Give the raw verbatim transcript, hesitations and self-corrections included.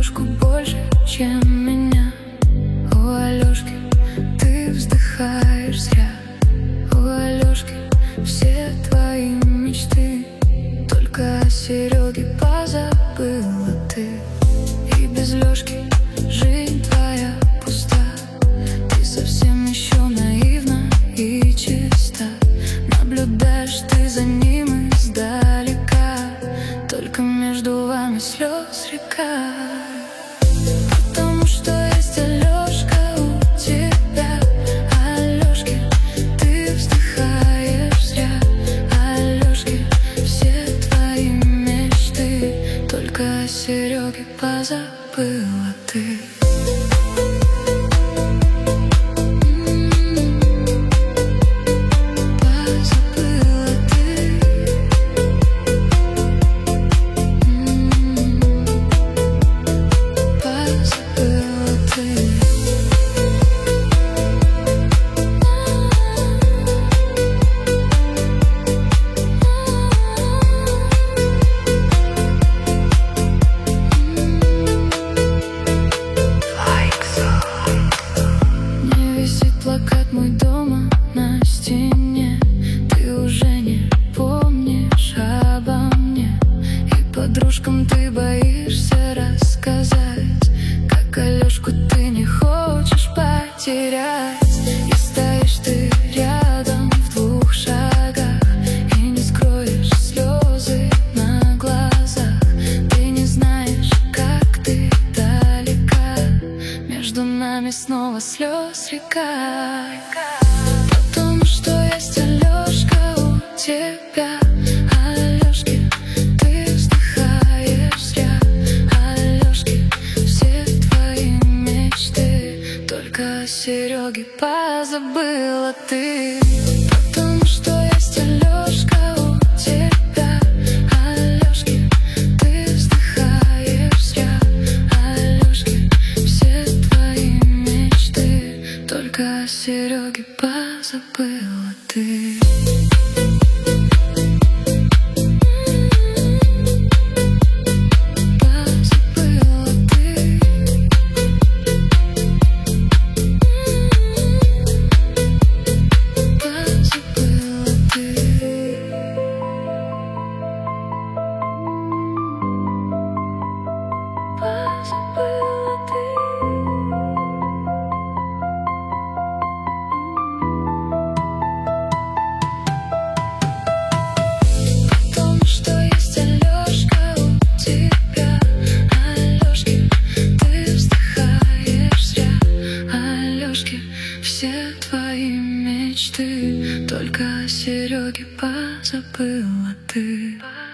Алёшку больше, чем меня. У Алёшки ты вздыхаешь зря. У Алёшки все твои мечты. Только о Серёге позабыла ты. И без Лёшки жизнь твоя пуста. Ты совсем еще наивна и чиста. Наблюдаешь ты за ним издалека. Только между вами слез река. Потому что есть Алёшка у тебя. Алёшки ты вздыхаешь зря. Алёшки все твои мечты. Только о Серёге позабыла ты. Плакат мой дома на стене. Ты уже не помнишь обо мне. И подружкам ты боишься рассказать, как Алёшку ты не хочешь потерять. И стоишь ты рядом в двух шагах, и не скроешь слезы на глазах. Ты не знаешь, как ты далека. Между нами снова слез река. Потому что есть Алёшка у тебя. Алёшки ты вздыхаешь зря. Алёшки все твои мечты. Только о Серёге позабыла ты. Потому что есть Алёшка у тебя. Алёшки ты вздыхаешь зря. Алёшки все твои мечты. Только о Серёге позабыла ты. Позабыла ты. Позабыла ты. Позабыла ты. Все твои мечты. Только о Серёге позабыла ты.